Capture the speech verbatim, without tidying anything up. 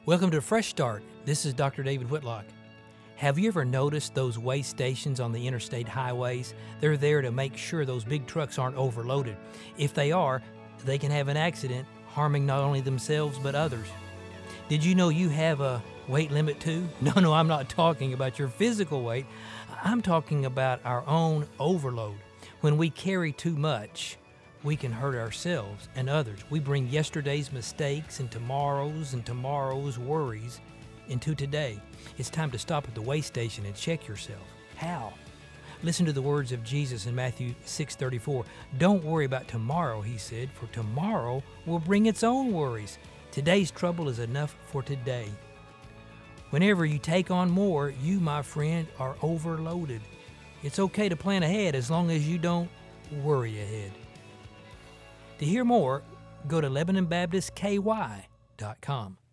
Welcome to Fresh Start. This is Doctor David Whitlock. Have you ever noticed those weigh stations on the interstate highways? They're there to make sure those big trucks aren't overloaded. If they are, they can have an accident, harming not only themselves but others. Did you know you have a weight limit too? No, no, I'm not talking about your physical weight. I'm talking about our own overload. When we carry too much, we can hurt ourselves and others. We bring yesterday's mistakes and tomorrow's and tomorrow's worries into today. It's time to stop at the weigh station and check yourself. How? Listen to the words of Jesus in Matthew six thirty-four. Don't worry about tomorrow, he said, for tomorrow will bring its own worries. Today's trouble is enough for today. Whenever you take on more, you, my friend, are overloaded. It's okay to plan ahead as long as you don't worry ahead. To hear more, go to Lebanon Baptist K Y dot com.